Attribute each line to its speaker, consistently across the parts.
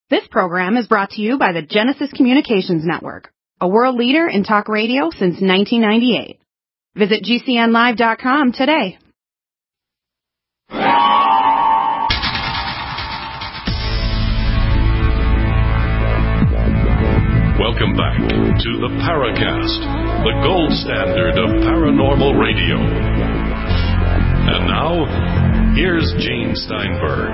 Speaker 1: This program is brought to you by the Genesis Communications Network, a world leader in talk radio since 1998. Visit GCNlive.com today.
Speaker 2: Welcome back to the Paracast, the gold standard of paranormal radio. And now, here's Gene Steinberg.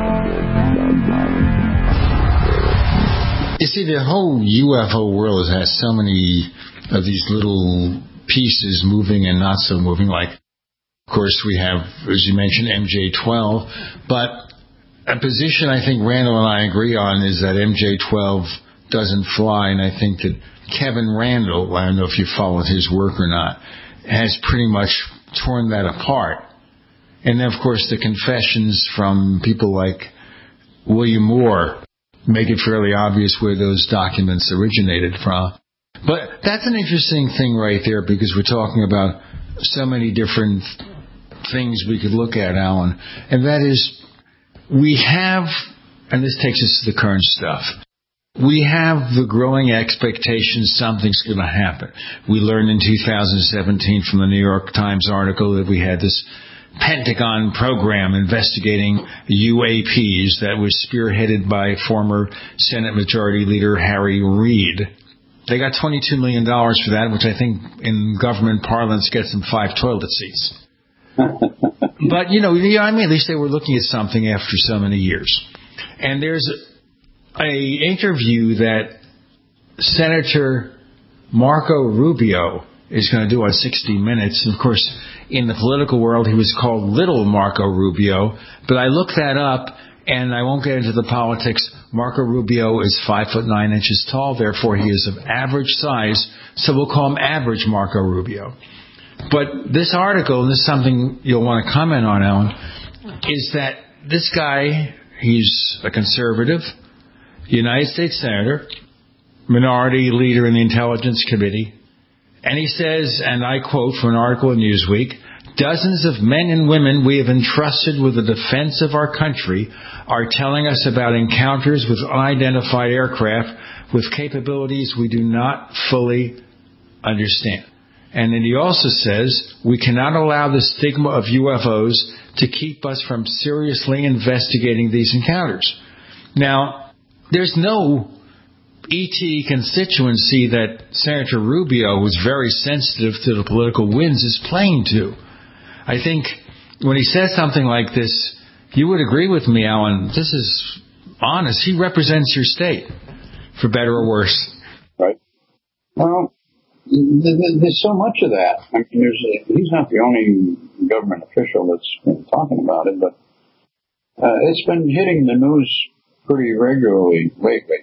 Speaker 3: You see, the whole UFO world has so many of these little pieces moving and not so moving. Like, of course, we have, as you mentioned, MJ-12. But a position I think Randall and I agree on is that MJ-12 doesn't fly. And I think that Kevin Randall, I don't know if you followed his work or not, has pretty much torn that apart. And then, of course, the confessions from people like William Moore make it fairly obvious where those documents originated from. But that's an interesting thing right there, because we're talking about so many different things we could look at, Alan. And that is, we have, and this takes us to the current stuff, we have the growing expectation something's going to happen. We learned in 2017 from the New York Times article that we had this Pentagon program investigating UAPs that was spearheaded by former Senate Majority Leader Harry Reid. They got $22 million for that, which I think in government parlance gets them 5 toilet seats. But, you know what I mean? At least they were looking at something after so many years. And there's a interview that Senator Marco Rubio is going to do on 60 Minutes. And, of course, in the political world, he was called Little Marco Rubio. But I looked that up, and I won't get into the politics. Marco Rubio is 5'9" tall. Therefore, he is of average size. So we'll call him Average Marco Rubio. But this article, and this is something you'll want to comment on, Alan, is that this guy, he's a conservative, United States Senator, minority leader in the Intelligence Committee. And he says, and I quote from an article in Newsweek, "Dozens of men and women we have entrusted with the defense of our country are telling us about encounters with unidentified aircraft with capabilities we do not fully understand." And then he also says, "We cannot allow the stigma of UFOs to keep us from seriously investigating these encounters." Now, there's no ET constituency that Senator Rubio was very sensitive to the political winds is playing to. I think when he says something like this, you would agree with me, Alan, this is honest. He represents your state, for better or worse.
Speaker 4: Right. Well, there's so much of that. I mean, he's not the only government official that's been talking about it, but it's been hitting the news pretty regularly lately.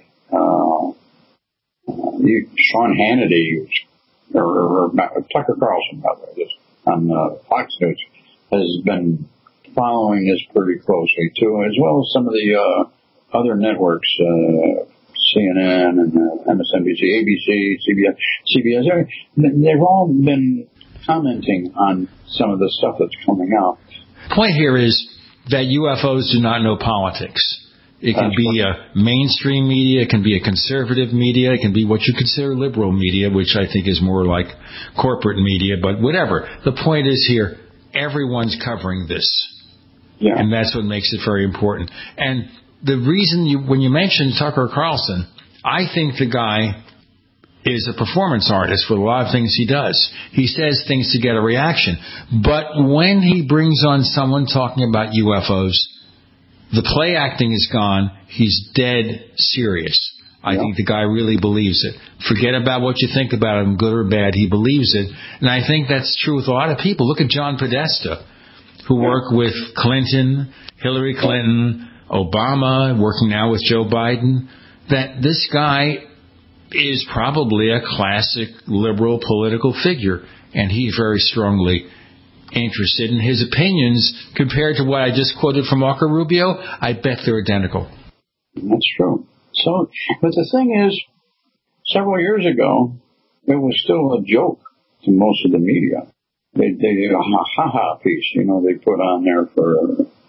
Speaker 4: Sean Hannity, or Tucker Carlson, by the way, on Fox News, has been following this pretty closely too, as well as some of the other networks, CNN and MSNBC, ABC, CBS. They've all been commenting on some of the stuff that's coming out.
Speaker 3: The point here is that UFOs do not know politics. It can be a mainstream media, it can be a conservative media, it can be what you consider liberal media, which I think is more like corporate media, but whatever. The point is here, everyone's covering this. Yeah. And that's what makes it very important. And the reason when you mentioned Tucker Carlson, I think the guy is a performance artist with a lot of things he does. He says things to get a reaction. But when he brings on someone talking about UFOs, the play acting is gone. He's dead serious. I think the guy really believes it. Forget about what you think about him, good or bad. He believes it. And I think that's true with a lot of people. Look at John Podesta, who worked with Clinton, Hillary Clinton, Obama, working now with Joe Biden. That this guy is probably a classic liberal political figure. And he's very strongly interested in his opinions compared to what I just quoted from Marco Rubio. I bet they're identical.
Speaker 4: That's true. So, but the thing is, several years ago, it was still a joke to most of the media. They did a ha-ha piece, they put on there for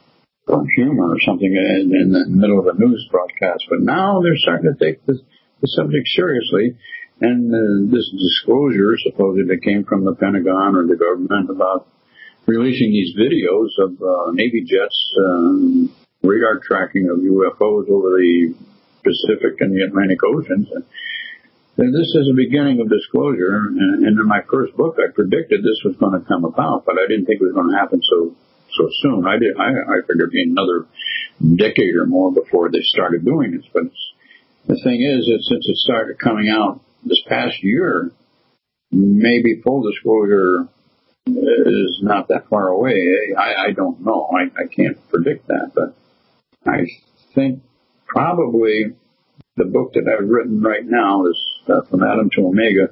Speaker 4: or humor or something in the middle of a news broadcast. But now they're starting to take the subject seriously. And this disclosure supposedly came from the Pentagon or the government about releasing these videos of Navy jets, radar tracking of UFOs over the Pacific and the Atlantic Oceans. And this is the beginning of disclosure. And in my first book, I predicted this was going to come about, but I didn't think it was going to happen so soon. I figured it'd be another decade or more before they started doing this. But the thing is that since it started coming out this past year, maybe full disclosure is not that far away. I don't know. I can't predict that, but I think probably the book that I've written right now is From Atom to Omega.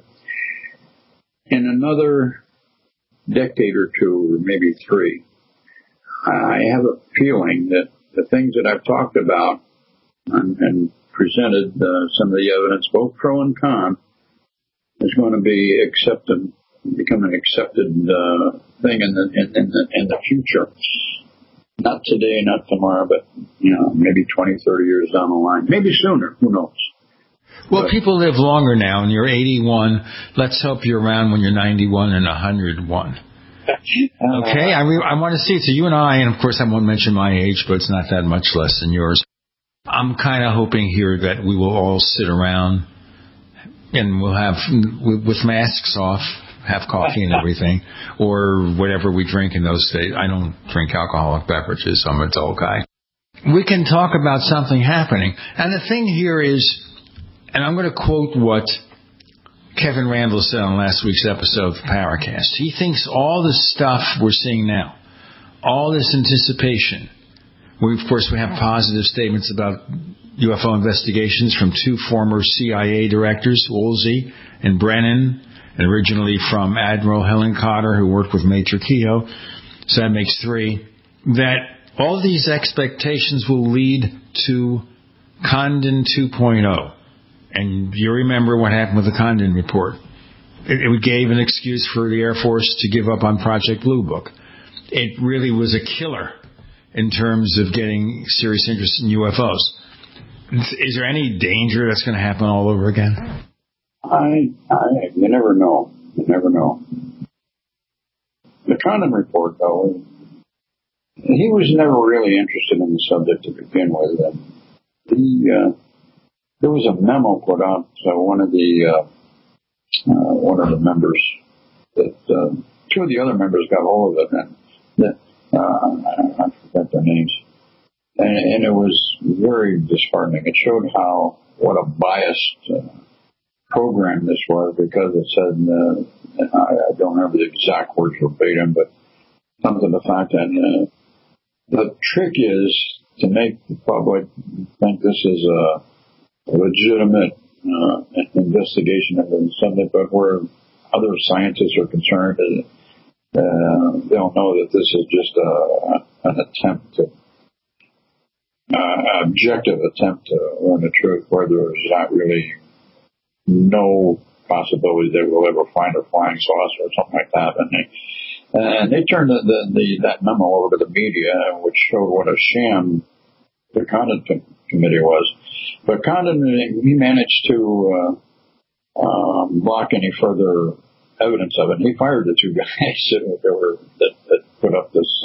Speaker 4: In another decade or two, or maybe 3, I have a feeling that the things that I've talked about and presented some of the evidence, both pro and con, is going to be become an accepted thing in the future. Not today, not tomorrow, but maybe 20, 30 years down the line, maybe sooner. Who knows?
Speaker 3: Well, people live longer now, and you're 81. Let's hope you're around when you're 91 and 101. Okay, I want to see it. So you and I, and of course I won't mention my age, but it's not that much less than yours. I'm kind of hoping here that we will all sit around and we'll have, with masks off, have coffee and everything, or whatever we drink in those days. I don't drink alcoholic beverages. I'm an adult guy. We can talk about something happening. And the thing here is, and I'm going to quote what Kevin Randall said on last week's episode of the Paracast. He thinks all this stuff we're seeing now, all this anticipation, of course we have positive statements about UFO investigations from 2 former CIA directors, Woolsey and Brennan, and originally from Admiral Helen Cotter, who worked with Major Kehoe. So that makes 3. That all these expectations will lead to Condon 2.0. And you remember what happened with the Condon report. It gave an excuse for the Air Force to give up on Project Blue Book. It really was a killer in terms of getting serious interest in UFOs. Is there any danger that's going to happen all over again?
Speaker 4: You never know. You never know. The Condon report, though, he was never really interested in the subject to begin with. There was a memo put out one of the members that 2 of the other members got hold of it, and that I forgot their names, and it was very disheartening. It showed what a biased program this was, because it said, I don't remember the exact words verbatim, but something to the fact that the trick is to make the public think this is a legitimate investigation of something, but where other scientists are concerned, they'll know that this is just an objective attempt to learn the truth, where there's not really no possibility that we'll ever find a flying saucer or something like that. And they turned that memo over to the media, which showed what a sham the Condon committee was. But Condon, he managed to block any further evidence of it. And he fired the 2 guys that put up this,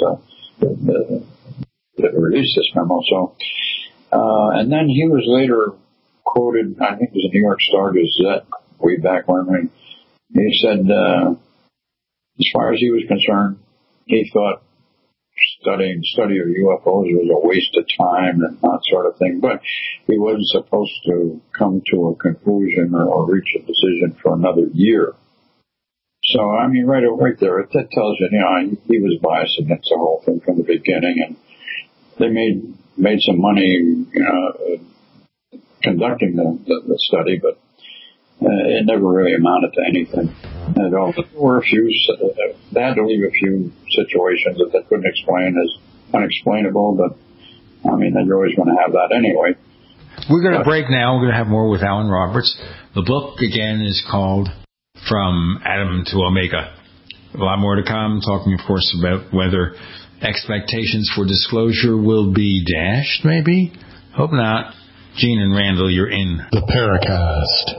Speaker 4: that released this memo. So, and then he was later quoted, I think it was a New York Star Gazette way back when he said, as far as he was concerned, he thought study of UFOs was a waste of time and that sort of thing, but he wasn't supposed to come to a conclusion or reach a decision for another year. So, I mean, right there, it tells you, he was biased against the whole thing from the beginning, and they made some money, conducting the study, but it never really amounted to anything at all. There were they had to leave a few situations that they couldn't explain as unexplainable, but I mean, they're always going to have that anyway.
Speaker 3: We're going to break now. We're going to have more with Alan Roberts. The book, again, is called From Atom to Omega. A lot more to come, talking, of course, about whether expectations for disclosure will be dashed, maybe? Hope not. Gene and Randall, you're in
Speaker 5: the Paracast.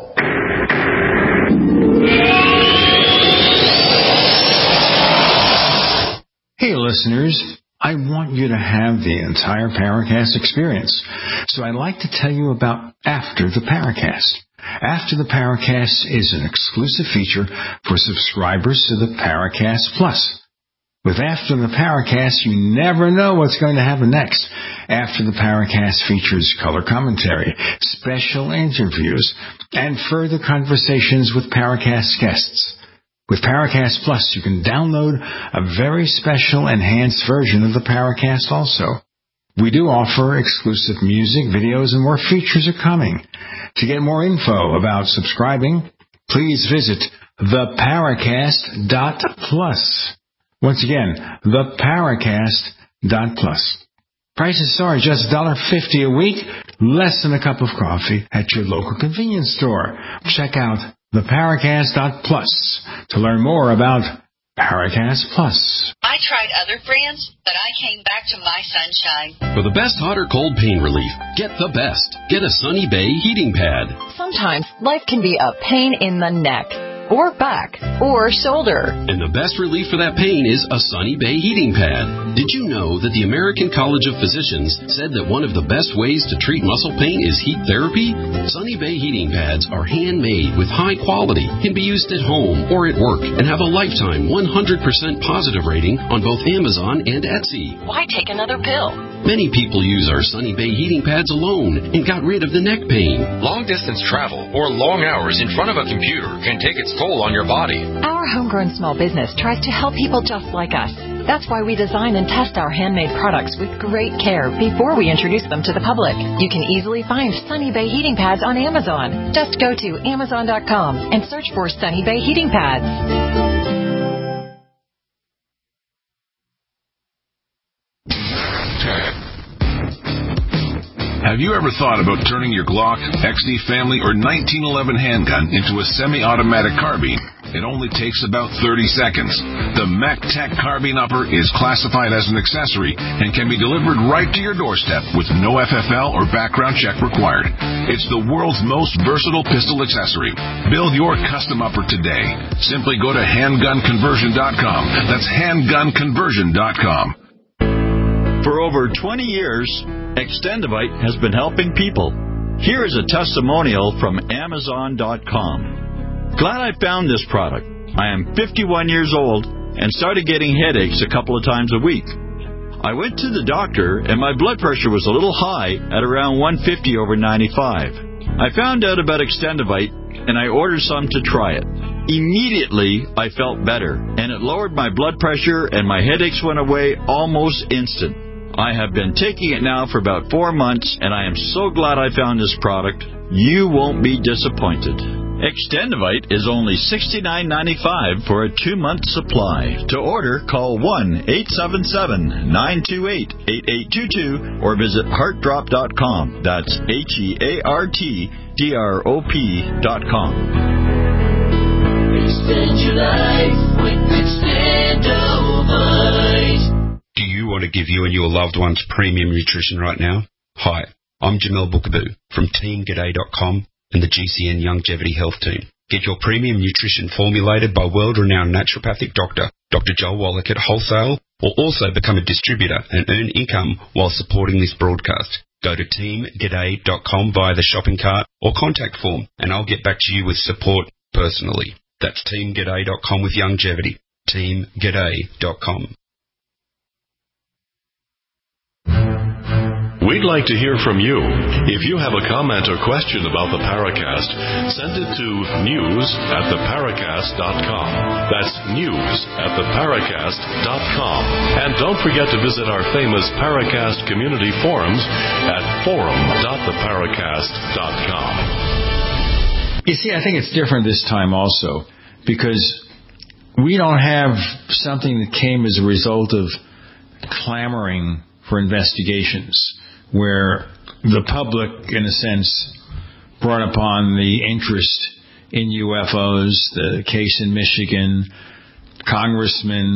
Speaker 3: Hey, listeners. I want you to have the entire Paracast experience. So I'd like to tell you about After the Paracast. After the Paracast is an exclusive feature for subscribers to the Paracast Plus. With After the Paracast, you never know what's going to happen next. After the Paracast features color commentary, special interviews, and further conversations with Paracast guests. With Paracast Plus, you can download a very special enhanced version of the Paracast also. We do offer exclusive music, videos, and more features are coming. To get more info about subscribing, please visit theparacast.plus. Once again, theparacast.plus. Prices are just $1.50 a week, less than a cup of coffee at your local convenience store. Check out theparacast.plus to learn more about Paracast Plus.
Speaker 6: I tried other brands, but I came back to My Sunshine.
Speaker 7: For the best hot or cold pain relief, get the best. Get a Sunny Bay heating pad.
Speaker 8: Sometimes life can be a pain in the neck, or back, or shoulder.
Speaker 7: And the best relief for that pain is a Sunny Bay heating pad. Did you know that the American College of Physicians said that one of the best ways to treat muscle pain is heat therapy? Sunny Bay heating pads are handmade with high quality, can be used at home or at work, and have a lifetime 100% positive rating on both Amazon and Etsy.
Speaker 8: Why take another pill?
Speaker 7: Many people use our Sunny Bay heating pads alone and got rid of the neck pain.
Speaker 9: Long-distance travel or long hours in front of a computer can take its toll on your body.
Speaker 8: Our homegrown small business tries to help people just like us. That's why we design and test our handmade products with great care before we introduce them to the public. You can easily find Sunny Bay heating pads on Amazon. Just go to Amazon.com and search for Sunny Bay heating pads.
Speaker 10: Have you ever thought about turning your Glock, XD Family, or 1911 handgun into a semi-automatic carbine? It only takes about 30 seconds. The MacTech Carbine Upper is classified as an accessory and can be delivered right to your doorstep with no FFL or background check required. It's the world's most versatile pistol accessory. Build your custom upper today. Simply go to handgunconversion.com. That's handgunconversion.com.
Speaker 11: For over 20 years, Extendivite has been helping people. Here is a testimonial from Amazon.com. Glad I found this product. I am 51 years old and started getting headaches a couple of times a week. I went to the doctor and my blood pressure was a little high at around 150 over 95. I found out about Extendivite and I ordered some to try it. Immediately, I felt better and it lowered my blood pressure and my headaches went away almost instant. I have been taking it now for about 4 months, and I am so glad I found this product. You won't be disappointed. Extendivite is only $69.95 for a 2-month supply. To order, call 1-877-928-8822 or visit heartdrop.com. That's HEARTDROP.com.
Speaker 12: Extend your life with Extendivite.
Speaker 13: Do you want to give you and your loved ones premium nutrition right now? Hi, I'm Jamel Bookaboo from TeamGaday.com and the GCN Longevity Health Team. Get your premium nutrition formulated by world-renowned naturopathic doctor, Dr. Joel Wallach at wholesale, or also become a distributor and earn income while supporting this broadcast. Go to TeamGaday.com via the shopping cart or contact form, and I'll get back to you with support personally. That's TeamGaday.com with longevity. TeamGaday.com.
Speaker 2: We'd like to hear from you. If you have a comment or question about the Paracast, send it to news@theparacast.com. That's news@theparacast.com. And don't forget to visit our famous Paracast community forums at forum.theparacast.com.
Speaker 3: You see, I think it's different this time also, because we don't have something that came as a result of clamoring for investigations, where the public, in a sense, brought upon the interest in UFOs, the case in Michigan, congressmen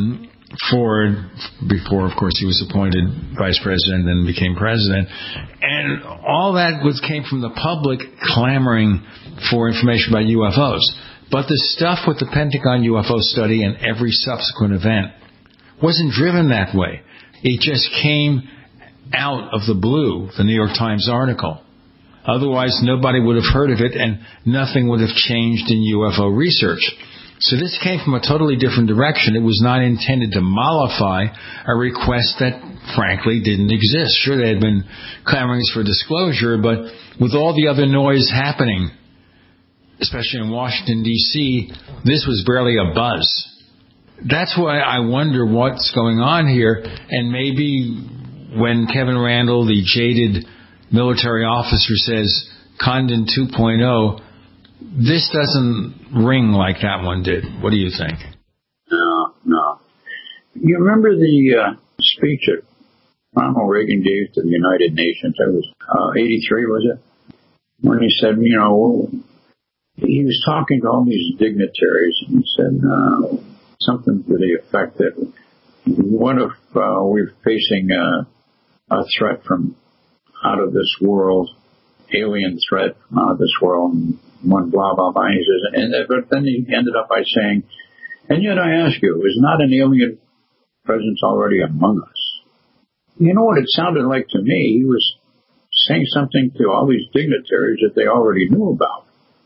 Speaker 3: before, of course, he was appointed vice president and then became president. And all that came from the public clamoring for information about UFOs. But the stuff with the Pentagon UFO study and every subsequent event wasn't driven that way. It just came out of the blue, the New York Times article. Otherwise, nobody would have heard of it and nothing would have changed in UFO research. So this came from a totally different direction. It was not intended to mollify a request that, frankly, didn't exist. Sure, there had been clamorings for disclosure, but with all the other noise happening, especially in Washington, D.C., this was barely a buzz. That's why I wonder what's going on here, and maybe when Kevin Randle, the jaded military officer, says Condon 2.0, this doesn't ring like that one did. What do you think?
Speaker 4: No. You remember the speech that Ronald Reagan gave to the United Nations? That was 83, was it? When he said, he was talking to all these dignitaries, and he said something to the effect that what if we're facing a threat from out of this world, alien threat from out of this world, and one blah, blah, blah. He says, but then he ended up by saying, and yet I ask you, is not an alien presence already among us? You know what it sounded like to me? He was saying something to all these dignitaries that they already knew about.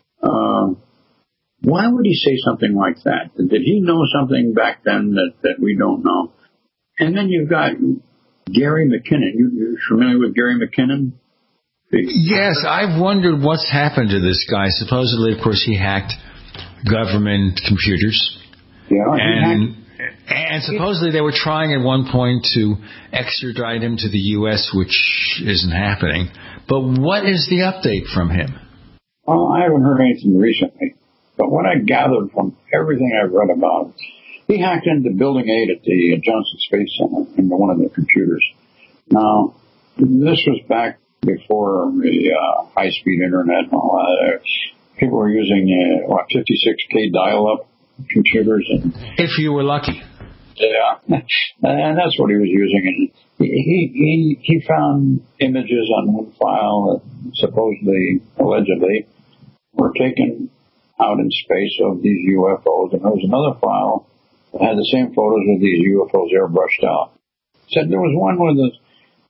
Speaker 4: Why would he say something like that? Did he know something back then that we don't know? And then you've got Gary McKinnon. You're familiar with Gary McKinnon?
Speaker 3: Yes, I've wondered what's happened to this guy. Supposedly, of course, he hacked government computers.
Speaker 4: Yeah,
Speaker 3: and supposedly they were trying at one point to extradite him to the U.S., which isn't happening. But what is the update from him?
Speaker 4: Well, I haven't heard anything recently. But what I gathered from everything I've read about him, he hacked into Building 8 at the Johnson Space Center into one of their computers. Now, this was back before the high-speed internet and all that. People were using 56K dial-up computers. And
Speaker 3: if you were lucky.
Speaker 4: Yeah, and that's what he was using. And he found images on one file that supposedly, allegedly, were taken out in space of these UFOs. And there was another file that had the same photos of these UFOs airbrushed out. Said there was one with a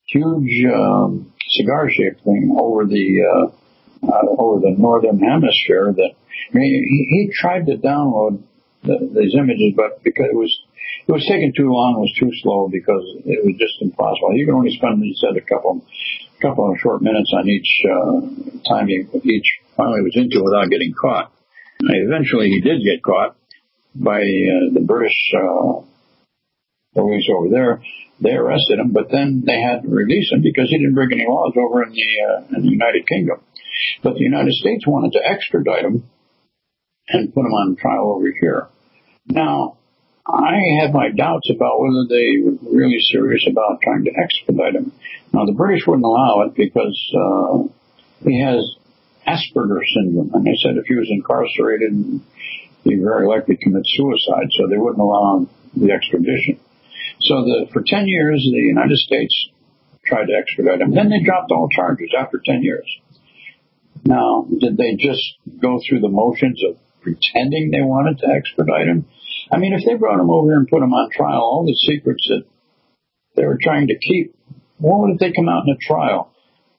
Speaker 4: huge cigar-shaped thing over the northern hemisphere. That he tried to download these images, but because it was taking too long, it was too slow because it was just impossible. You can only spend, he said, a couple of short minutes on each time each finally was into it without getting caught. And eventually, he did get caught by the British police over there. They arrested him, but then they had to release him because he didn't break any laws over in the United Kingdom. But the United States wanted to extradite him and put him on trial over here. Now, I had my doubts about whether they were really serious about trying to expedite him. Now, the British wouldn't allow it because he has Asperger's syndrome. And they said if he was incarcerated, he'd very likely commit suicide, so they wouldn't allow the extradition. So for 10 years, the United States tried to extradite him. Then they dropped all charges after 10 years. Now, did they just go through the motions of pretending they wanted to extradite him? I mean, if they brought him over here and put him on trial, all the secrets that they were trying to keep, what would they come out in a trial?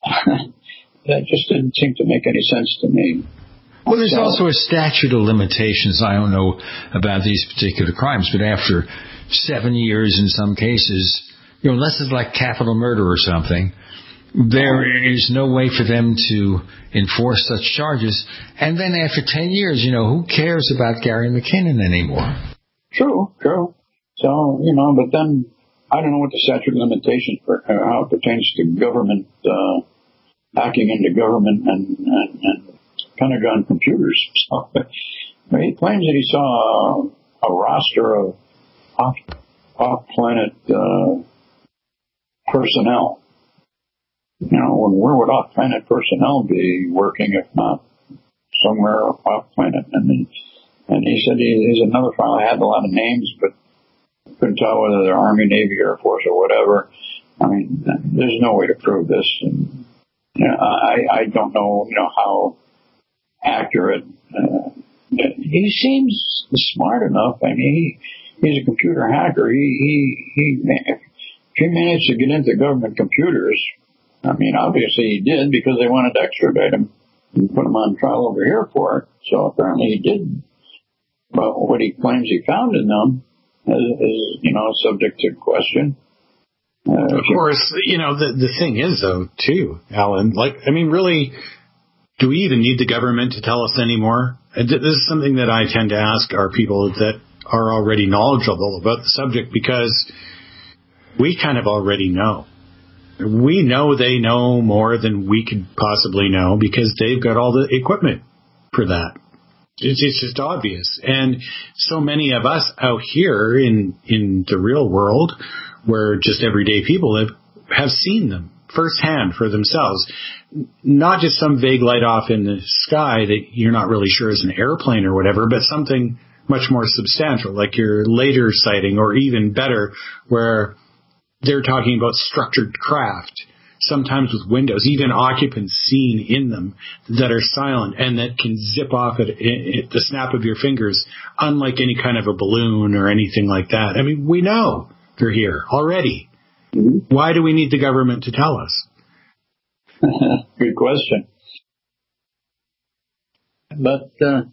Speaker 4: That just didn't seem to make any sense to me.
Speaker 3: Well, there's also a statute of limitations. I don't know about these particular crimes, but after 7 years in some cases, unless it's like capital murder or something, there is no way for them to enforce such charges. And then after 10 years, who cares about Gary McKinnon anymore?
Speaker 4: True. So, but then I don't know what the statute of limitations for how it pertains to government, hacking into government and Pentagon computers. So, he claims that he saw a roster of off-planet personnel. Where would off-planet personnel be working if not somewhere off-planet? And he said he's another file. I had a lot of names, but couldn't tell whether they're Army, Navy, Air Force, or whatever. I mean, there's no way to prove this. And, I don't know, how accurate. He seems smart enough. I mean, he's a computer hacker. He managed to get into government computers. I mean, obviously he did because they wanted to extradite him and put him on trial over here for it. So apparently he did. But what he claims he found in them is subject to question.
Speaker 5: Of course, the thing is, though, too, Alan, really, do we even need the government to tell us anymore? This is something that I tend to ask our people that are already knowledgeable about the subject, because we kind of already know. We know they know more than we could possibly know because they've got all the equipment for that. It's just obvious. And so many of us out here in the real world, where just everyday people have seen them firsthand for themselves. Not just some vague light off in the sky that you're not really sure is an airplane or whatever, but something much more substantial, like your later sighting, or even better, where they're talking about structured craft, sometimes with windows, even occupants seen in them that are silent and that can zip off at the snap of your fingers, unlike any kind of a balloon or anything like that. I mean, we know they're here already. Mm-hmm. Why do we need the government to tell us?
Speaker 4: Good question. But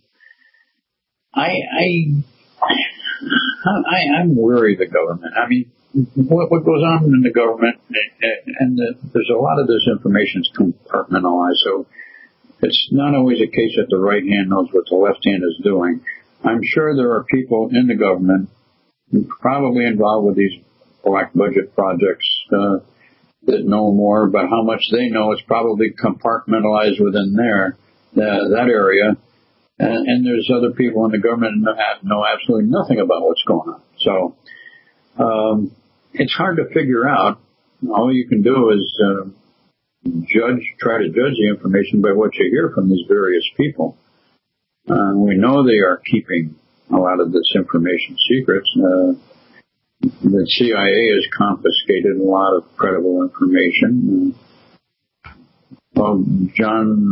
Speaker 4: I'm wary of the government. I mean, what goes on in the government, and there's a lot of this information is compartmentalized, so it's not always a case that the right hand knows what the left hand is doing. I'm sure there are people in the government probably involved with these black budget projects that know more, but how much they know is probably compartmentalized within that area. And there's other people in the government that know absolutely nothing about what's going on. So it's hard to figure out. All you can do is try to judge the information by what you hear from these various people. We know they are keeping a lot of this information secret. The CIA has confiscated a lot of credible information. Well, John,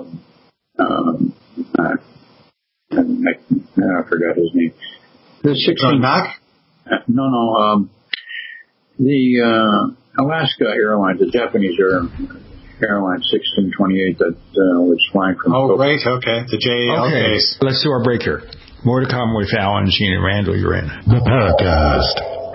Speaker 4: I forgot his name.
Speaker 5: John Mack?
Speaker 4: No. The Alaska Airlines, the Japanese airline 1628 that was flying from.
Speaker 5: Oh, right, okay. The JAL
Speaker 3: Okay,
Speaker 5: case.
Speaker 3: Let's do our break here. More to come with Alan, Gene, and Randall. You're in
Speaker 2: The Paracast.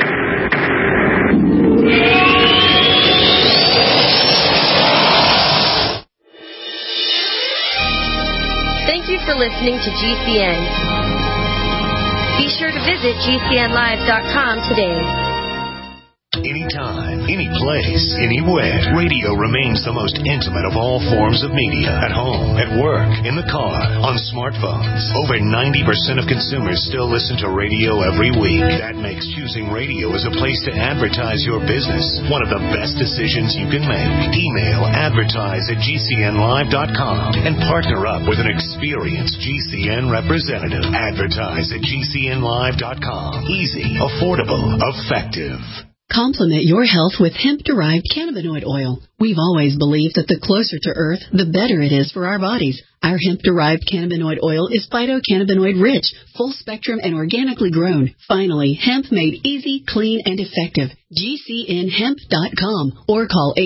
Speaker 14: Thank you for listening to GCN. Be sure to visit GCNlive.com today.
Speaker 15: Anytime, any place, anywhere. Radio remains the most intimate of all forms of media. At home, at work, in the car, on smartphones. Over 90% of consumers still listen to radio every week. That makes choosing radio as a place to advertise your business one of the best decisions you can make. Email advertise@gcnlive.com and partner up with an experienced GCN representative. Advertise@gcnlive.com. Easy, affordable, effective.
Speaker 16: Complement your health with hemp-derived cannabinoid oil. We've always believed that the closer to Earth, the better it is for our bodies. Our hemp-derived cannabinoid oil is phytocannabinoid-rich, full-spectrum, and organically grown. Finally, hemp made easy, clean, and effective. GCNhemp.com or call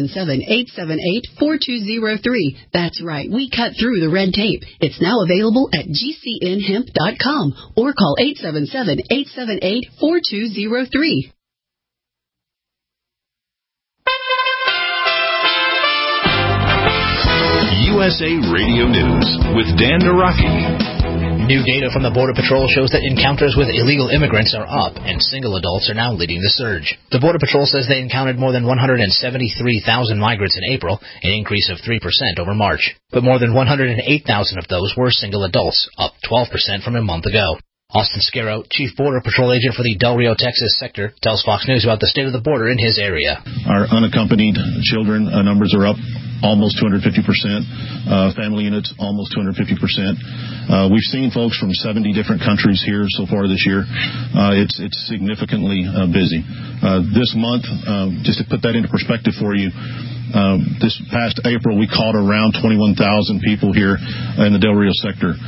Speaker 16: 877-878-4203. That's right, we cut through the red tape. It's now available at GCNhemp.com or call 877-878-4203.
Speaker 2: USA Radio News with Dan Naraki.
Speaker 17: New data from the Border Patrol shows that encounters with illegal immigrants are up, and single adults are now leading the surge. The Border Patrol says they encountered more than 173,000 migrants in April, an increase of 3% over March. But more than 108,000 of those were single adults, up 12% from a month ago. Austin Scarrow, Chief Border Patrol Agent for the Del Rio, Texas sector, tells Fox News about the state of the border in his area.
Speaker 18: Our unaccompanied children numbers are up almost 250%. Family units, almost 250%. We've seen folks from 70 different countries here so far this year. It's significantly busy. This month, just to put that into perspective for you, this past April, we caught around 21,000 people here in the Del Rio sector.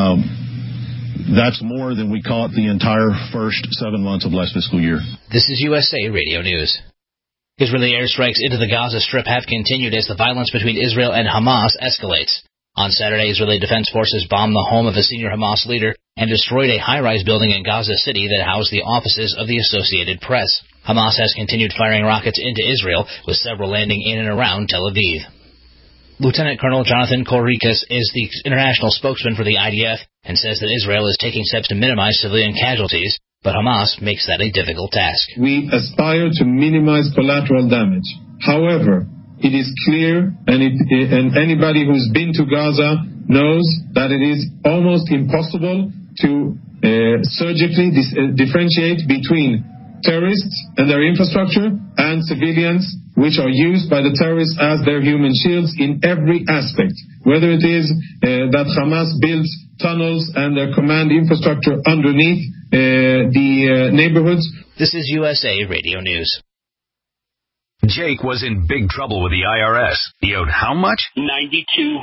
Speaker 18: That's more than we caught the entire first 7 months of last fiscal year.
Speaker 17: This is USA Radio News. Israeli airstrikes into the Gaza Strip have continued as the violence between Israel and Hamas escalates. On Saturday, Israeli Defense Forces bombed the home of a senior Hamas leader and destroyed a high-rise building in Gaza City that housed the offices of the Associated Press. Hamas has continued firing rockets into Israel, with several landing in and around Tel Aviv. Lieutenant Colonel Jonathan Korrikas is the international spokesman for the IDF and says that Israel is taking steps to minimize civilian casualties, but Hamas makes that a difficult task.
Speaker 19: We aspire to minimize collateral damage. However, it is clear, and anybody who's been to Gaza knows that it is almost impossible to surgically differentiate between terrorists and their infrastructure and civilians, which are used by the terrorists as their human shields in every aspect, whether it is that Hamas builds tunnels and their command infrastructure underneath the neighborhoods.
Speaker 17: This is USA Radio News.
Speaker 10: Jake was in big trouble with the IRS. He owed how much?
Speaker 20: $92,000.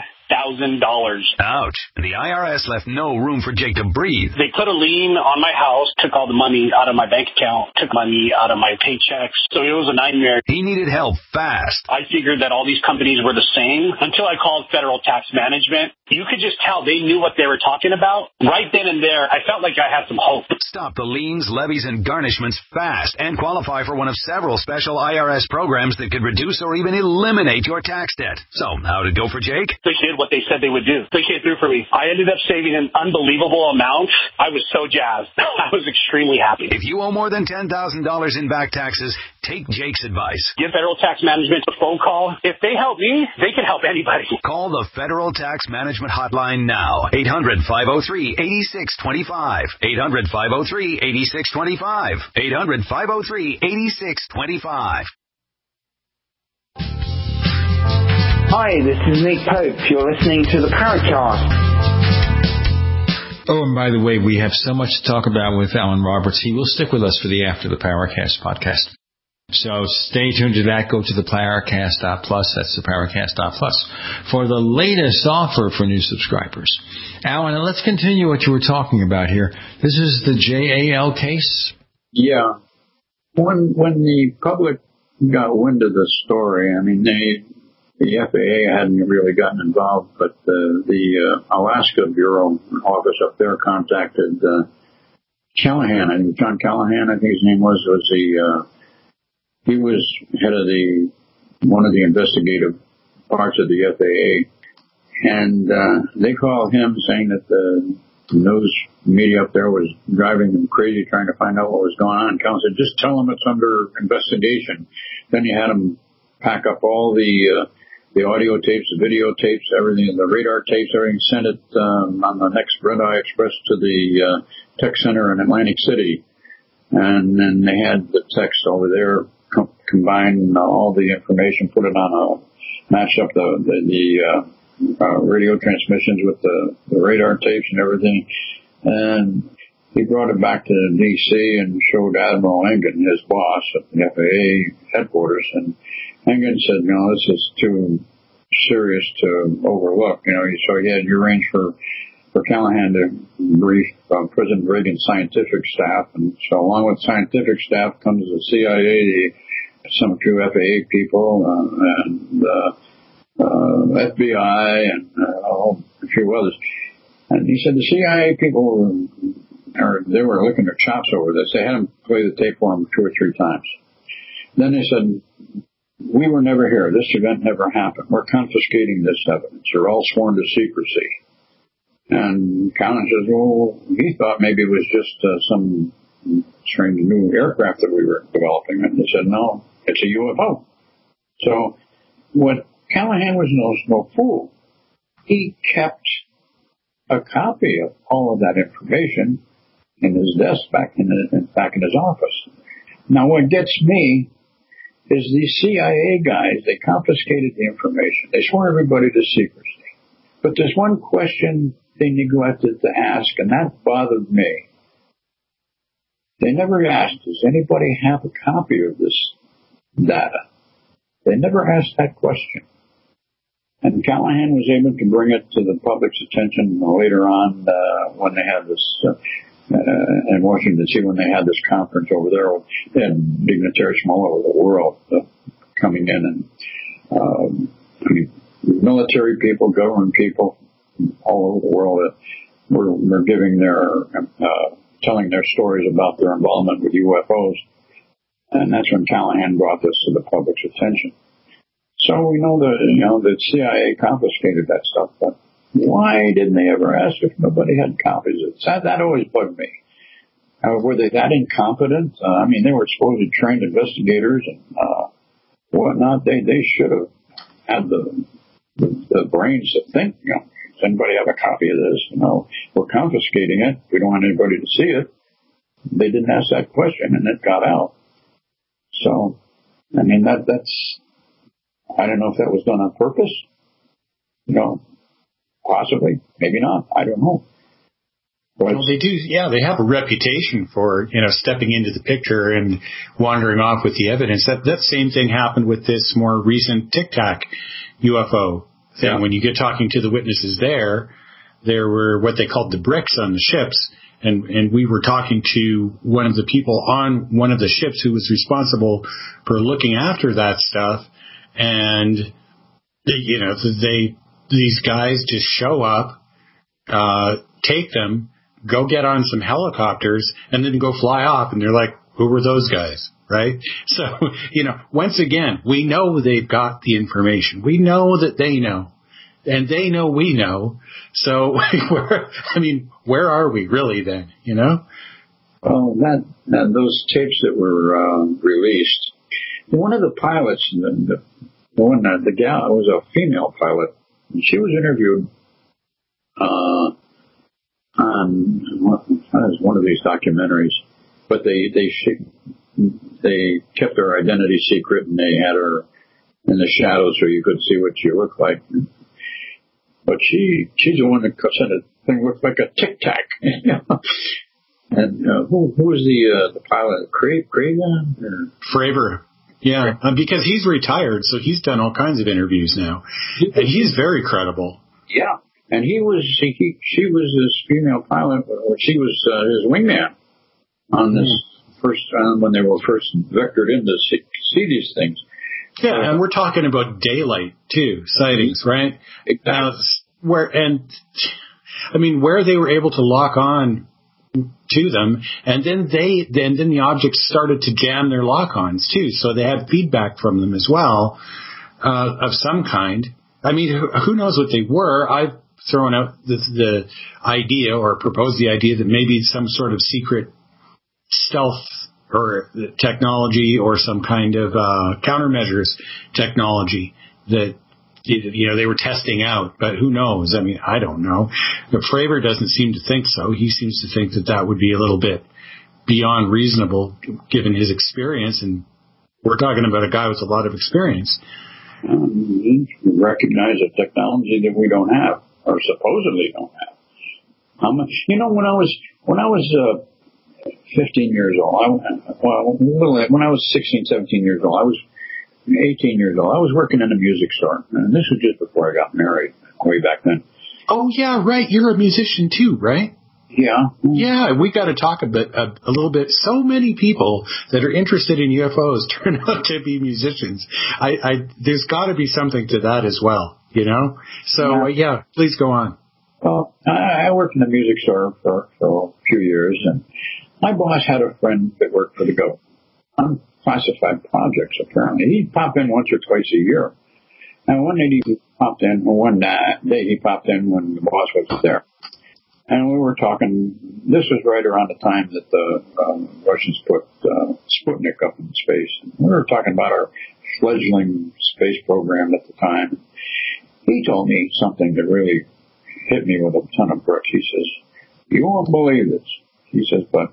Speaker 10: Ouch. The IRS left no room for Jake to breathe.
Speaker 20: They put a lien on my house, took all the money out of my bank account, took money out of my paychecks. So it was a nightmare.
Speaker 10: He needed help fast.
Speaker 20: I figured that all these companies were the same until I called Federal Tax Management. You could just tell they knew what they were talking about. Right then and there, I felt like I had some hope.
Speaker 10: Stop the liens, levies, and garnishments fast and qualify for one of several special IRS programs that could reduce or even eliminate your tax debt. So, how'd it go for Jake?
Speaker 20: They did what they said they would do. They came through for me. I ended up saving an unbelievable amount. I was so jazzed. I was extremely happy.
Speaker 10: If you owe more than $10,000 in back taxes, take Jake's advice.
Speaker 20: Give Federal Tax Management a phone call. If they help me, they can help anybody.
Speaker 10: Call the Federal Tax Management Hotline now. 800-503-8625. 800-503-8625. 800-503-8625.
Speaker 21: Hi, this is Nick Pope. You're listening to the Paracast.
Speaker 3: Oh, and by the way, we have so much to talk about with Alan Roberts. He will stick with us for the After the Paracast podcast. So stay tuned to that. Go to the Paracast.plus. That's the Paracast.plus for the latest offer for new subscribers. Alan, let's continue what you were talking about here. This is the JAL case?
Speaker 4: Yeah. When the public got wind of the story, I mean, the FAA hadn't really gotten involved, but the Alaska Bureau office up there contacted Callahan. I think John Callahan, I think his name was he was head of one of the investigative parts of the FAA, and they called him saying that the news media up there was driving them crazy trying to find out what was going on. Callahan said, just tell them it's under investigation. Then you had them pack up all the audio tapes, the video tapes, everything, the radar tapes, everything, sent it on the next Red Eye Express to the tech center in Atlantic City. And then they had the text over there, combine all the information, put it on match up the radio transmissions with the radar tapes and everything. And he brought it back to D.C. and showed Admiral Engen, his boss at the FAA headquarters, and Engen said, no, this is too serious to overlook. So he had arranged for Callahan to brief President Reagan's scientific staff, and so along with scientific staff comes the CIA, some few FAA people, and FBI, and a few others. And he said the CIA people they were licking their chops over this. They had him play the tape for him 2 or 3 times. Then they said, we were never here. This event never happened. We're confiscating this evidence. You're all sworn to secrecy. And Callahan says, well, he thought maybe it was just some strange new aircraft that we were developing. And they said, no, it's a UFO. So what Callahan was no fool. He kept a copy of all of that information in his desk back in his office. Now, what gets me is these CIA guys, they confiscated the information. They swore everybody to secrecy. But there's one question they neglected to ask, and that bothered me. They never asked, does anybody have a copy of this data? They never asked that question. And Callahan was able to bring it to the public's attention later on when they had this, in Washington, D.C., when they had this conference over there, and dignitaries from all over the world coming in, and military people, government people, all over the world were giving telling their stories about their involvement with UFOs. And that's when Callahan brought this to the public's attention. So we know that CIA confiscated that stuff, but why didn't they ever ask if nobody had copies of it? That always bugged me. Were they that incompetent? I mean, they were supposedly trained investigators and whatnot. They should have had the brains to think, does anybody have a copy of this? We're confiscating it. We don't want anybody to see it. They didn't ask that question, and it got out. So, I mean, that's, I don't know if that was done on purpose. Possibly, maybe not. I don't know.
Speaker 5: Well, they do. Yeah, they have a reputation for stepping into the picture and wandering off with the evidence. That same thing happened with this more recent Tic Tac UFO thing. Yeah. When you get talking to the witnesses there were what they called the bricks on the ships, and we were talking to one of the people on one of the ships who was responsible for looking after that stuff, and these guys just show up, take them, go get on some helicopters, and then go fly off. And they're like, who were those guys? Right? So, once again, we know they've got the information. We know that they know. And they know we know. So, where are we really then,
Speaker 4: Well, those tapes that were released, one of the pilots, the gal was a female pilot, and she was interviewed on one of these documentaries, but they kept her identity secret, and they had her in the shadows so you could see what she looked like. But she's the one that said the thing looked like a Tic Tac. And who was the pilot? Craig?
Speaker 5: Fravor. Yeah, because he's retired, so he's done all kinds of interviews now, and he's very credible.
Speaker 4: Yeah, and she was this female pilot, or she was his wingman on this first when they were first vectored in to see these things.
Speaker 5: Yeah, and we're talking about daylight too, sightings, right?
Speaker 4: Exactly.
Speaker 5: Where they were able to lock on to them, and then the objects started to jam their lock-ons too, so they had feedback from them as well, of some kind. I mean, who knows what they were? I've thrown out the idea, or proposed the idea, that maybe some sort of secret stealth or technology, or some kind of countermeasures technology that they were testing out, but who knows? I mean, I don't know. But Fravor doesn't seem to think so. He seems to think that would be a little bit beyond reasonable given his experience, and we're talking about a guy with a lot of experience.
Speaker 4: We recognize a technology that we don't have, or supposedly don't have. When I was 15 years old, when I was 16, 17 years old, I was 18 years old. I was working in a music store, and this was just before I got married, way back then.
Speaker 5: Oh, yeah, right. You're a musician, too, right?
Speaker 4: Yeah.
Speaker 5: Yeah, we got to talk a little bit. So many people that are interested in UFOs turn out to be musicians. There's got to be something to that as well, So, yeah, please go on.
Speaker 4: Well, I worked in a music store for a few years, and my boss had a friend that worked for the government on classified projects, apparently. He'd pop in once or twice a year. And one day he popped in when the boss wasn't there. And we were talking, this was right around the time that the Russians put Sputnik up in space. And we were talking about our fledgling space program at the time. He told me something that really hit me with a ton of bricks. He says, you won't believe this. He says, but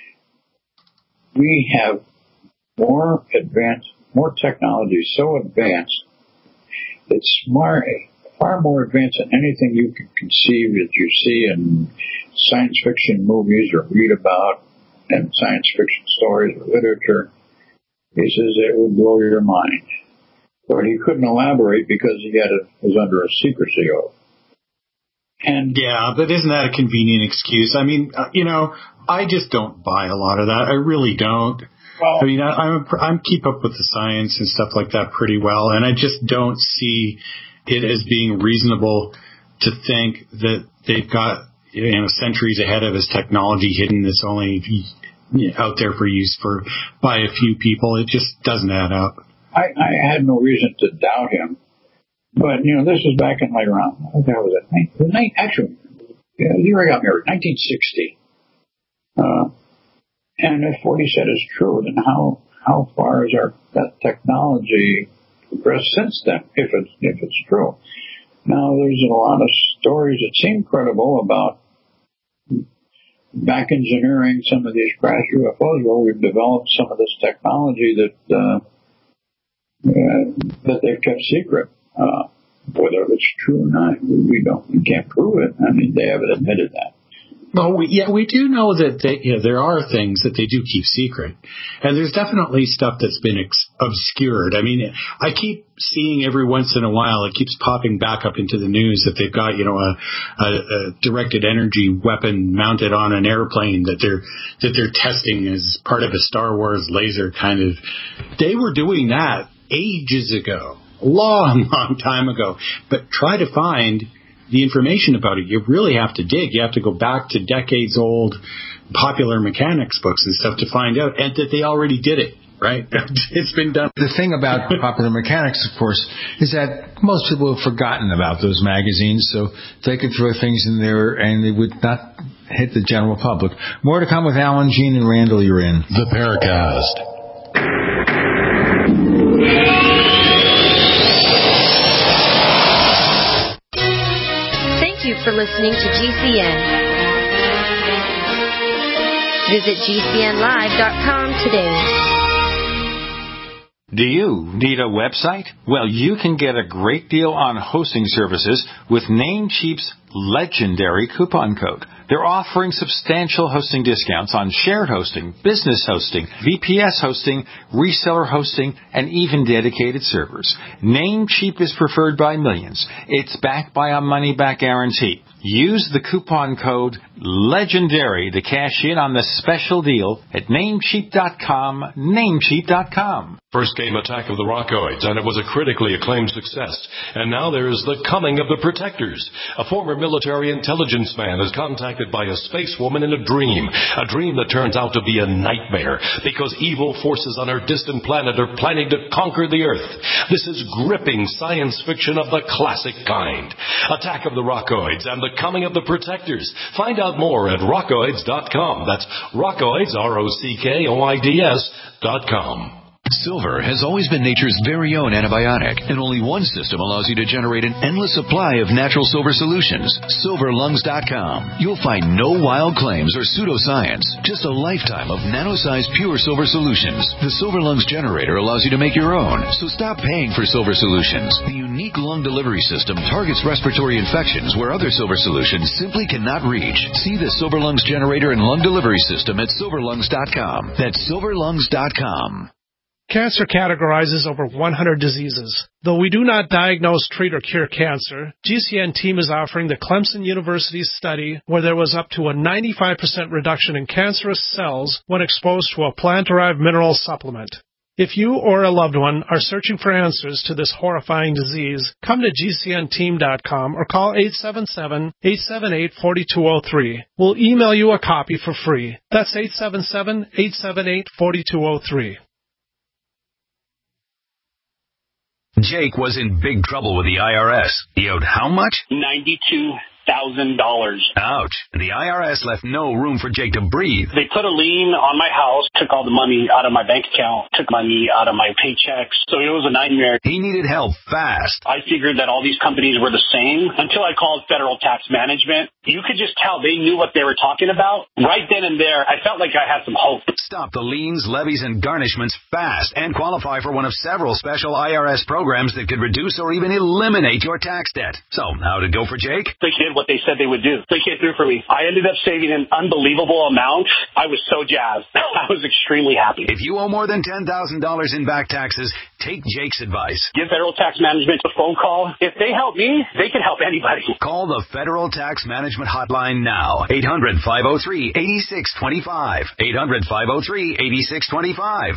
Speaker 4: we have more technology, so advanced, it's far more advanced than anything you can conceive that you see in science fiction movies or read about in science fiction stories or literature. He says it would blow your mind. But he couldn't elaborate because was under a secrecy oath. And
Speaker 5: yeah, but isn't that a convenient excuse? I mean, I just don't buy a lot of that. I really don't. Well, I mean, I keep up with the science and stuff like that pretty well, and I just don't see it as being reasonable to think that they've got centuries ahead of us technology hidden that's only out there for use by a few people. It just doesn't add up.
Speaker 4: I had no reason to doubt him, but this was back in around what was it? Actually, the year I got married, 1960. And if what he said is true, then how far has that technology progressed since then? If it's true. Now there's a lot of stories that seem credible about back engineering some of these crash UFOs. Well, we've developed some of this technology that they've kept secret. Whether it's true or not, we can't prove it. I mean, they haven't admitted that.
Speaker 5: Well, we do know that there are things that they do keep secret, and there's definitely stuff that's been obscured. I mean, I keep seeing every once in a while it keeps popping back up into the news that they've got a directed energy weapon mounted on an airplane that they're testing as part of a Star Wars laser kind of. They were doing that ages ago, long time ago, but try to find the information about it. You really have to dig. You have to go back to decades old popular mechanics books and stuff to find out, and that they already did it, right? It's been done.
Speaker 3: The thing about popular mechanics, of course, is that most people have forgotten about those magazines, so they could throw things in there and they would not hit the general public. More to come with Alan, Gene, and Randall. You're in
Speaker 2: The Paracast.
Speaker 14: Thank you for listening to GCN. Visit GCNlive.com today.
Speaker 1: Do you need a website? Well, you can get a great deal on hosting services with Namecheap's legendary coupon code. They're offering substantial hosting discounts on shared hosting, business hosting, VPS hosting, reseller hosting, and even dedicated servers. Namecheap is preferred by millions. It's backed by a money-back guarantee. Use the coupon code LEGENDARY to cash in on the special deal at Namecheap.com, Namecheap.com.
Speaker 2: First came Attack of the Rockoids, and it was a critically acclaimed success. And now there is The Coming of the Protectors. A former military intelligence man is contacted by a space woman in a dream that turns out to be a nightmare because evil forces on her distant planet are planning to conquer the Earth. This is gripping science fiction of the classic kind. Attack of the Rockoids and The Coming of the Protectors. Find out more at rockoids.com. That's Rockoids, ROCKOIDS.com.
Speaker 22: Silver has always been nature's very own antibiotic, and only one system allows you to generate an endless supply of natural silver solutions. SilverLungs.com. You'll find no wild claims or pseudoscience, just a lifetime of nano-sized pure silver solutions. The Silver Lungs generator allows you to make your own, so stop paying for silver solutions. The unique lung delivery system targets respiratory infections where other silver solutions simply cannot reach. See the Silver Lungs generator and lung delivery system at SilverLungs.com. That's SilverLungs.com.
Speaker 23: Cancer categorizes over 100 diseases. Though we do not diagnose, treat, or cure cancer, GCN team is offering the Clemson University study where there was up to a 95% reduction in cancerous cells when exposed to a plant-derived mineral supplement. If you or a loved one are searching for answers to this horrifying disease, come to GCNteam.com or call 877-878-4203. We'll email you a copy for free. That's 877-878-4203.
Speaker 22: Jake was in big trouble with the IRS. He owed how much?
Speaker 20: $92,000.
Speaker 6: Ouch. The IRS left no room for Jake to breathe.
Speaker 20: They put a lien on my house, took all the money out of my bank account, took money out of my paychecks. So it was a nightmare.
Speaker 6: He needed help fast.
Speaker 20: I figured that all these companies were the same until I called Federal Tax Management. You could just tell they knew what they were talking about. Right then and there, I felt like I had some hope.
Speaker 6: Stop the liens, levies, and garnishments fast and qualify for one of several special IRS programs that could reduce or even eliminate your tax debt. So, how'd it go for Jake?
Speaker 20: They did what they said they would do. They came through for me. I ended up saving an unbelievable amount. I was so jazzed. I was extremely happy.
Speaker 6: If you owe more than $10,000 in back taxes, take Jake's advice.
Speaker 20: Give Federal Tax Management a phone call. If they help me, they can help anybody.
Speaker 6: Call the Federal Tax Management Hotline now. 800-503-8625. 800-503-8625.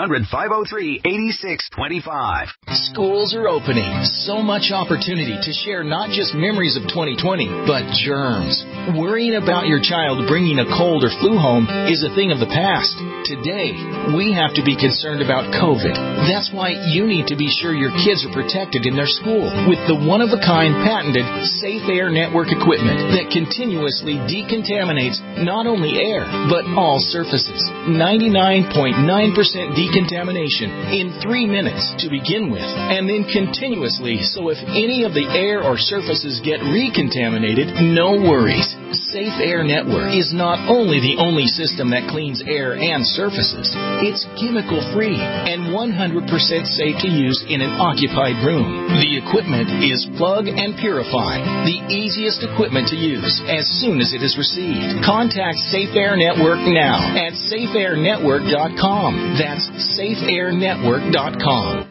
Speaker 6: 800-503-8625.
Speaker 7: Schools are opening. So much opportunity to share not just memories of 2020, but germs. Worrying about your child bringing a cold or flu home is a thing of the past. Today, we have to be concerned about COVID. That's why you need to be sure your kids are protected in their school with the one-of-a-kind patented Safe Air Network equipment that continuously decontaminates not only air, but all surfaces. 99.9% decontamination in 3 minutes to begin with, and then continuously, so if any of the air or surfaces get recontaminated, no worries. Safe Air Network is not only the only system that cleans air and surfaces, it's chemical-free and 100% safe to use in an occupied room. The equipment is plug and purify, the easiest equipment to use as soon as it is received. Contact Safe Air Network now at safeairnetwork.com. That's safeairnetwork.com.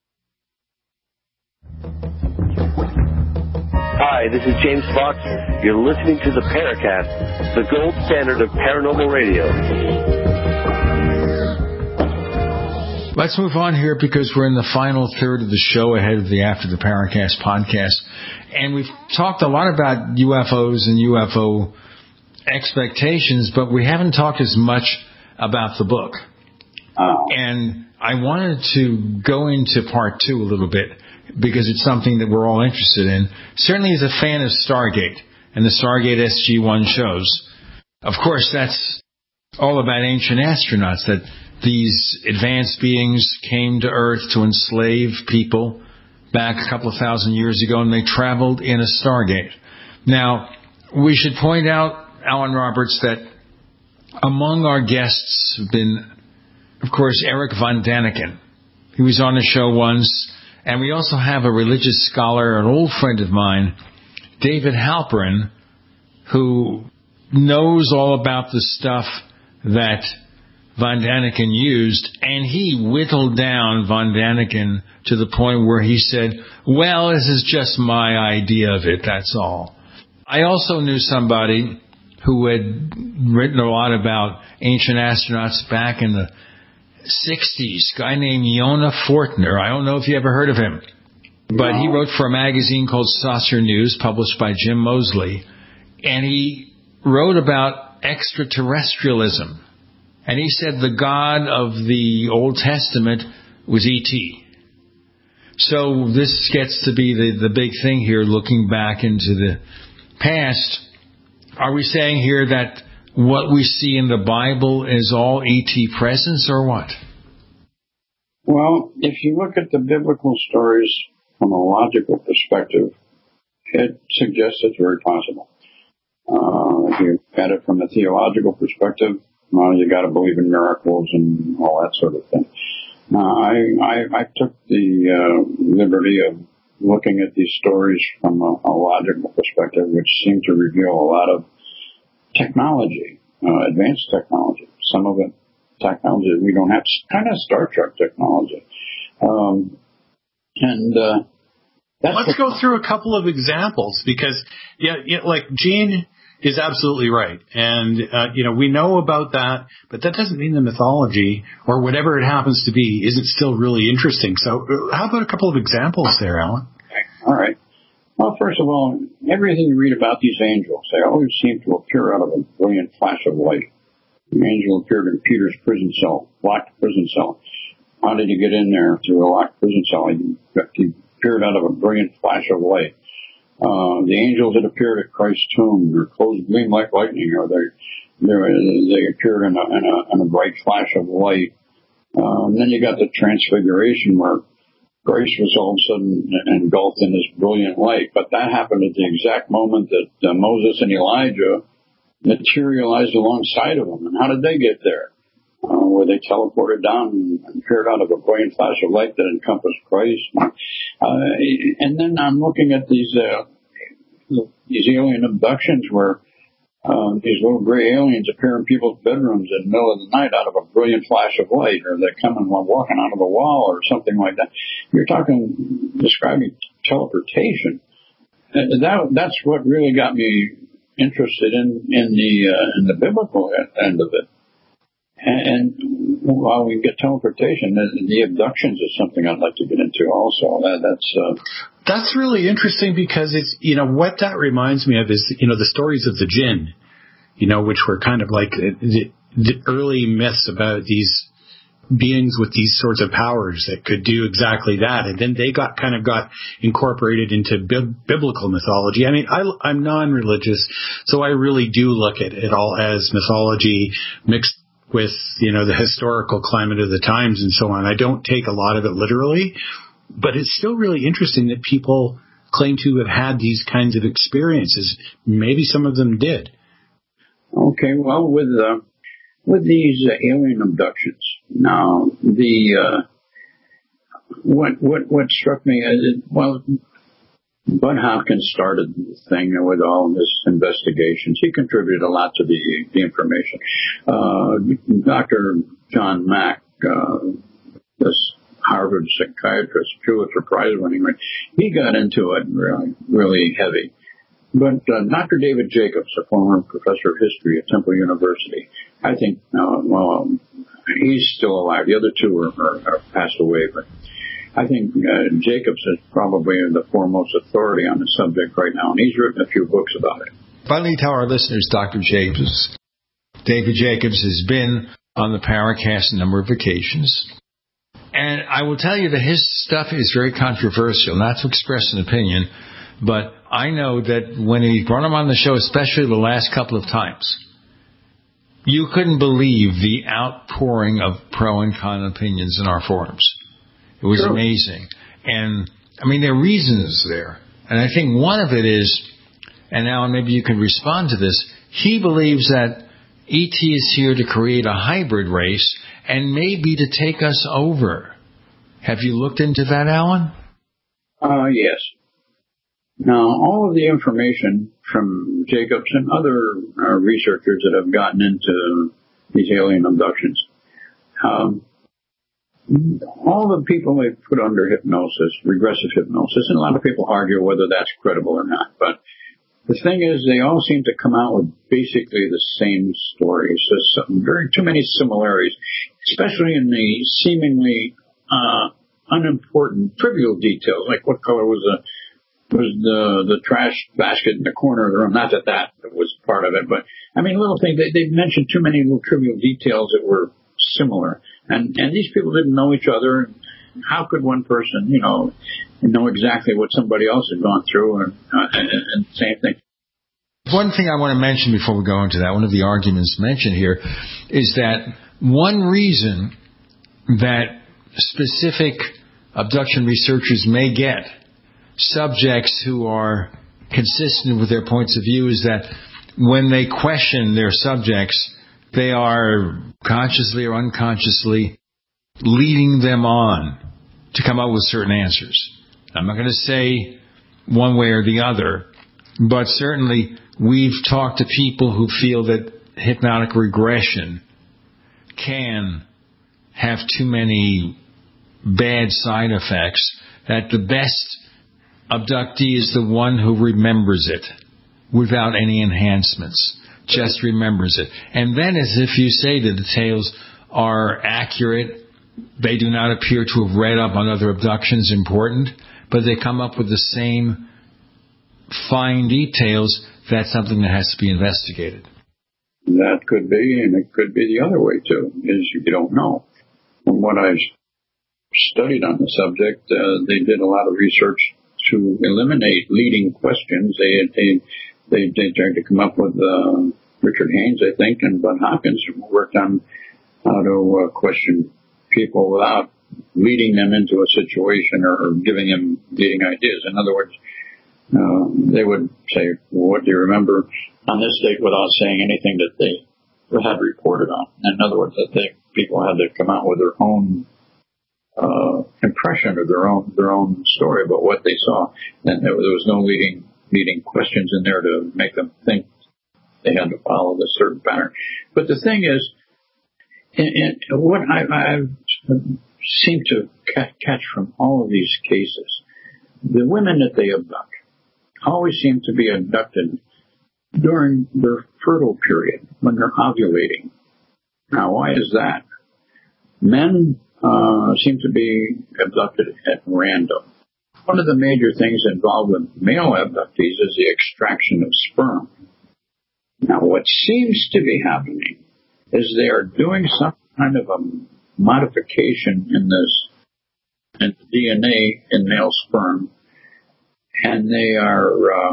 Speaker 9: Hi, this is James Fox. You're listening to the Paracast, the gold standard of paranormal radio.
Speaker 3: Let's move on here because we're in the final third of the show ahead of the After the Paracast podcast. And we've talked a lot about UFOs and UFO expectations, but we haven't talked as much about the book. And I wanted to go into part 2 a little bit, because it's something that we're all interested in. Certainly as a fan of Stargate and the Stargate SG-1 shows, of course, that's all about ancient astronauts, that these advanced beings came to Earth to enslave people back a couple of thousand years ago, and they traveled in a Stargate. Now, we should point out, Alan Roberts, that among our guests have been, of course, Eric von Daniken. He was on the show once. And we also have a religious scholar, an old friend of mine, David Halperin, who knows all about the stuff that von Daniken used, and he whittled down von Daniken to the point where he said, well, this is just my idea of it, that's all. I also knew somebody who had written a lot about ancient astronauts back in the 60s, a guy named Yonah Fortner. I don't know if you ever heard of him, but he wrote for a magazine called Saucer News, published by Jim Moseley, and he wrote about extraterrestrialism. And he said the God of the Old Testament was E.T. So this gets to be the big thing here, looking back into the past. Are we saying here that what we see in the Bible is all E.T. presence, or what?
Speaker 4: Well, if you look at the biblical stories from a logical perspective, it suggests it's very possible. If you at it from a theological perspective, well, you got to believe in miracles and all that sort of thing. Now, I took the liberty of looking at these stories from a logical perspective, which seemed to reveal a lot of technology, advanced technology. Some of it technology we don't have, kind of Star Trek technology.
Speaker 5: Let's go through a couple of examples, because like Gene is absolutely right, and we know about that, but that doesn't mean the mythology or whatever it happens to be isn't still really interesting. So how about a couple of examples there, Alan?
Speaker 4: All right. Well, first of all, everything you read about these angels, they always seem to appear out of a brilliant flash of light. The angel appeared in Peter's prison cell, locked prison cell. How did he get in there through a locked prison cell? He appeared out of a brilliant flash of light. The angels that appeared at Christ's tomb, their clothes gleamed like lightning, or they appeared in a bright flash of light. And then you got the transfiguration where Christ was all of a sudden engulfed in this brilliant light. But that happened at the exact moment that Moses and Elijah materialized alongside of them. And how did they get there? Where they teleported down and appeared out of a brilliant flash of light that encompassed Christ. And then I'm looking at these alien abductions where these little gray aliens appear in people's bedrooms in the middle of the night out of a brilliant flash of light, or they come and walking out of a wall or something like that. You're describing teleportation. That's what really got me interested in the biblical end of it. And while we get teleportation, the abductions is something I'd like to get into also.
Speaker 5: That's really interesting because it's, what that reminds me of is, the stories of the jinn, which were kind of like the early myths about these beings with these sorts of powers that could do exactly that. And then they got incorporated into biblical mythology. I mean, I'm non-religious, so I really do look at it all as mythology mixed with, the historical climate of the times and so on. I don't take a lot of it literally, but it's still really interesting that people claim to have had these kinds of experiences. Maybe some of them did.
Speaker 4: Okay, well, with these alien abductions, now what struck me is, Bud Hopkins started the thing with all of his investigations. He contributed a lot to the information. Dr. John Mack, this Harvard psychiatrist, Pulitzer Prize winning, he got into it really, really heavy. But Dr. David Jacobs, a former professor of history at Temple University, I think, he's still alive. The other two are passed away, but I think Jacobs is probably the foremost authority on the subject right now, and he's written a few books about it.
Speaker 3: Finally, tell our listeners, Dr. Jacobs, David Jacobs has been on the Paracast a number of occasions, and I will tell you that his stuff is very controversial, not to express an opinion, but I know that when he brought him on the show, especially the last couple of times, you couldn't believe the outpouring of pro and con opinions in our forums. It was amazing. And, there are reasons there. And I think one of it is, and Alan, maybe you can respond to this, he believes that E.T. is here to create a hybrid race and maybe to take us over. Have you looked into that, Alan?
Speaker 4: Yes. Now, all of the information from Jacobs and other researchers that have gotten into these alien abductions, all the people they put under hypnosis, regressive hypnosis, and a lot of people argue whether that's credible or not. But the thing is, they all seem to come out with basically the same stories. There's too many similarities, especially in the seemingly unimportant, trivial details, like what color was the trash basket in the corner of the room. Not that was part of it, but little things. They mentioned too many little trivial details that were similar, and these people didn't know each other. How could one person, know exactly what somebody else had gone through, and same thing.
Speaker 3: One thing I want to mention before we go into that, one of the arguments mentioned here, is that one reason that specific abduction researchers may get subjects who are consistent with their points of view is that when they question their subjects, they are consciously or unconsciously leading them on to come up with certain answers. I'm not going to say one way or the other, but certainly we've talked to people who feel that hypnotic regression can have too many bad side effects, that the best abductee is the one who remembers it without any enhancements, just remembers it. And then, as if you say the details are accurate, they do not appear to have read up on other abductions important, but they come up with the same fine details. That's something that has to be investigated.
Speaker 4: That could be, and it could be the other way too, is you don't know. From what I've studied on the subject, they did a lot of research to eliminate leading questions. They tried to come up with Richard Haynes, I think, and Bud Hopkins worked on how to question people without leading them into a situation or giving them leading ideas. In other words, they would say, what do you remember on this date, without saying anything that they had reported on. In other words, people had to come out with their own impression of their own story about what they saw. And there was no leading questions in there to make them think they had to follow this certain pattern. But the thing is, what I've seemed to catch from all of these cases, the women that they abduct always seem to be abducted during their fertile period, when they're ovulating. Now, why is that? Men seem to be abducted at random. One of the major things involved with male abductees is the extraction of sperm. Now, what seems to be happening is they are doing some kind of a modification in the DNA in male sperm, and they are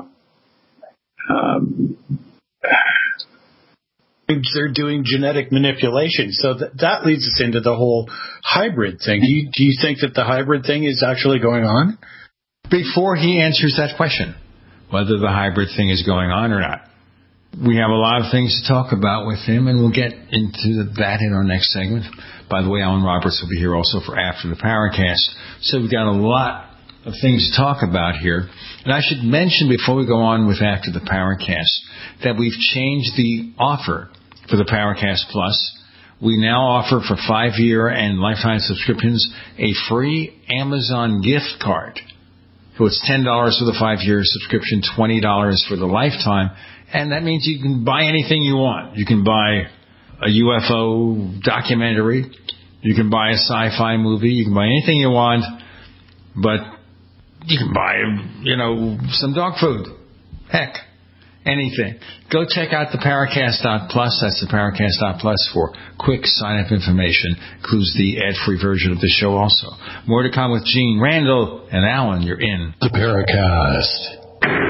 Speaker 5: they're doing genetic manipulation. So that leads us into the whole hybrid thing. Do you think that the hybrid thing is actually going on?
Speaker 3: Before he answers that question, whether the hybrid thing is going on or not, we have a lot of things to talk about with him, and we'll get into that in our next segment. By the way, Alan Roberts will be here also for After the Paracast. So we've got a lot of things to talk about here. And I should mention before we go on with After the Paracast that we've changed the offer for the Paracast Plus. We now offer for 5-year and lifetime subscriptions a free Amazon gift card. So it's $10 for the 5-year subscription, $20 for the lifetime. And that means you can buy anything you want. You can buy a UFO documentary. You can buy a sci-fi movie. You can buy anything you want. But you can buy, some dog food. Heck, anything. Go check out the Paracast.plus. That's the Paracast.plus for quick sign-up information. Includes the ad-free version of the show also. More to come with Gene, Randall, and Alan. You're in
Speaker 2: the Paracast.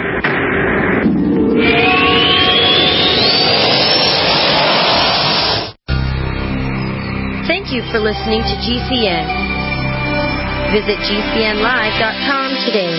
Speaker 14: Thank you for listening to GCN. Visit GCNlive.com today.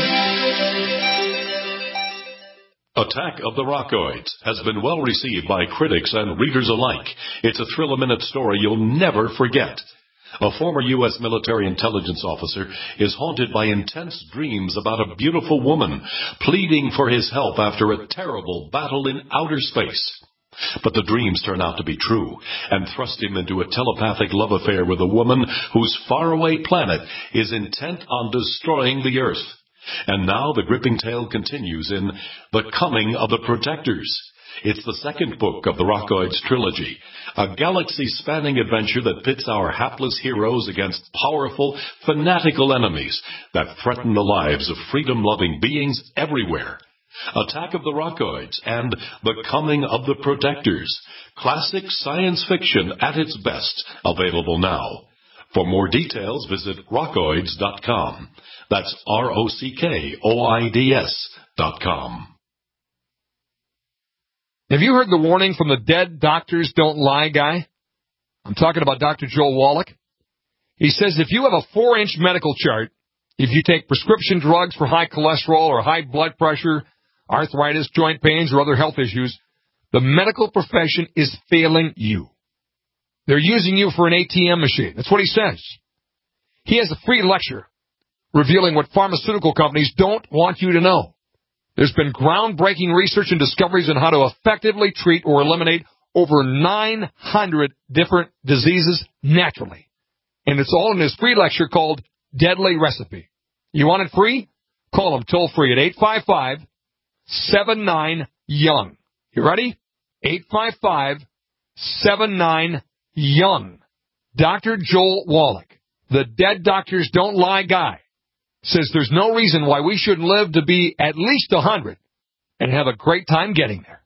Speaker 2: Attack of the Rockoids has been well received by critics and readers alike. It's a thrill-a-minute story you'll never forget. A former U.S. military intelligence officer is haunted by intense dreams about a beautiful woman pleading for his help after a terrible battle in outer space. But the dreams turn out to be true and thrust him into a telepathic love affair with a woman whose faraway planet is intent on destroying the Earth. And now the gripping tale continues in The Coming of the Protectors. It's the second book of the Rockoids trilogy, a galaxy-spanning adventure that pits our hapless heroes against powerful, fanatical enemies that threaten the lives of freedom-loving beings everywhere. Attack of the Rockoids and The Coming of the Protectors. Classic science fiction at its best. Available now. For more details, visit rockoids.com. That's ROCKOIDS.com.
Speaker 8: Have you heard the warning from the Dead Doctors Don't Lie guy? I'm talking about Dr. Joel Wallach. He says if you have a 4-inch medical chart, if you take prescription drugs for high cholesterol or high blood pressure, arthritis, joint pains, or other health issues, the medical profession is failing you. They're using you for an ATM machine. That's what he says. He has a free lecture revealing what pharmaceutical companies don't want you to know. There's been groundbreaking research and discoveries on how to effectively treat or eliminate over 900 different diseases naturally. And it's all in his free lecture called Deadly Recipe. You want it free? Call him toll free at 855-79-YOUNG. You ready? 855-79-YOUNG. Dr. Joel Wallach, the Dead Doctors Don't Lie guy, says there's no reason why we shouldn't live to be at least 100 and have a great time getting there.